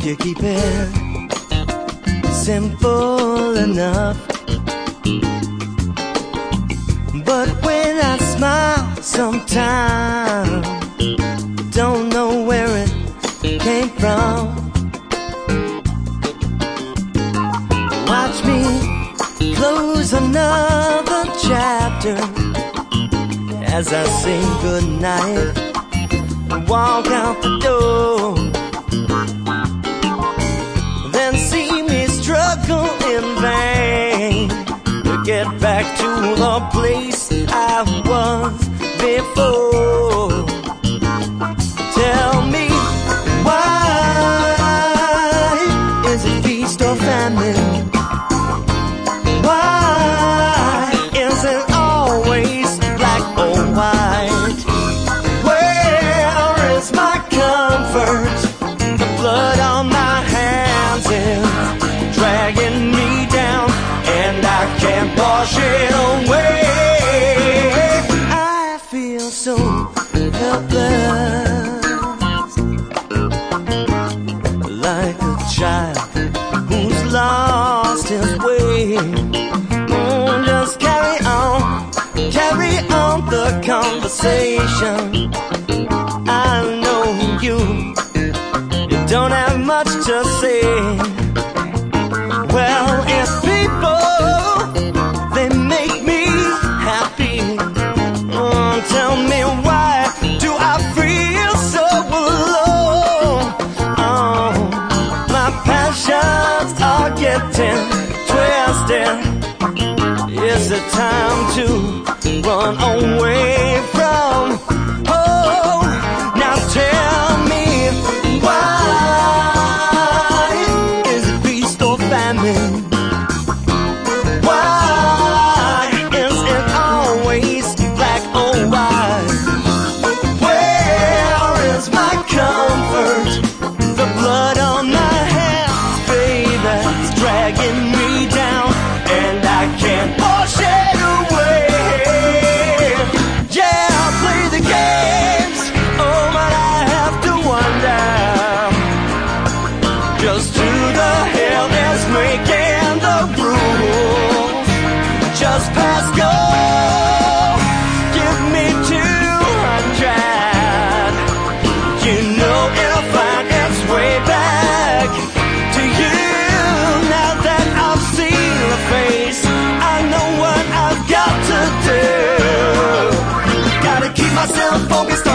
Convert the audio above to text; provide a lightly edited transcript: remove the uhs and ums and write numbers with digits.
you keep it simple enough. But when I smile sometimes, don't know where it came from. Watch me close another chapter as I say goodnight and walk out the door. Then see me struggle in vain to get back to the place I was before. Tell me, why is it feast or famine? Why is it always black or white? Where is my comfort? The blood on my hands is dragging me down, and I can't wash it away. I feel so helpless, like a child who's lost his way. Just carry on the conversation. I know you don't have much to say. Well, if people, they make me happy, tell me why do I feel so alone? Oh, my passions are getting twisted. Is it time to run away from home? Now tell me, why is it feast or famine? Why is it always black or white? Where is my comfort? The blood on my hands, baby, is dragging me down, and I can't wash it away. Yeah, I'll play the games, oh, but I have to wonder just who the hell is making the rules. Just pass go, give me 200. You know it'll find its way back to you. Now that I've seen the face, I know what I've got to do. Gotta keep myself focused on